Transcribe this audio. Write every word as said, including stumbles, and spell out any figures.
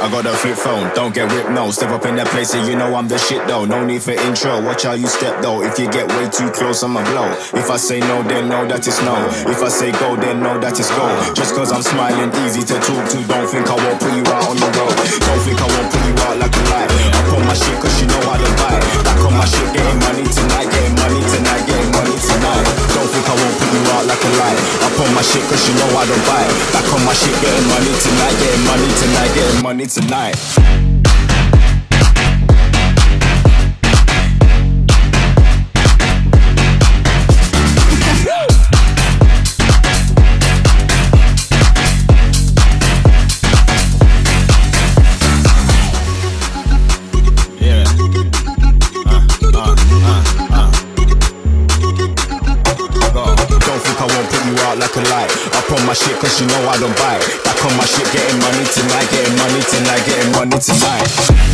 I got a flip phone, don't get ripped, no. Step up in that place and you know I'm the shit though. No need for intro, watch how you step though. If you get way too close, I'ma blow. If I say no, then know that it's no. If I say go, then know that it's go. Just cause I'm smiling, easy to talk to. Don't think I won't put you out on the road. Don't think I won't put you out like a light. Up on my shit cause you know I don't buy. Back on my shit, getting money tonight. Getting money tonight, getting money tonight. Don't think I won't put you out like a light. Up on my shit cause you know I don't buy. Back on my shit, getting money tonight. Getting money tonight, getting money tonight. Like a light, up on my shit cause you know I don't buy. Back on my shit, getting money tonight, getting money tonight, getting money tonight.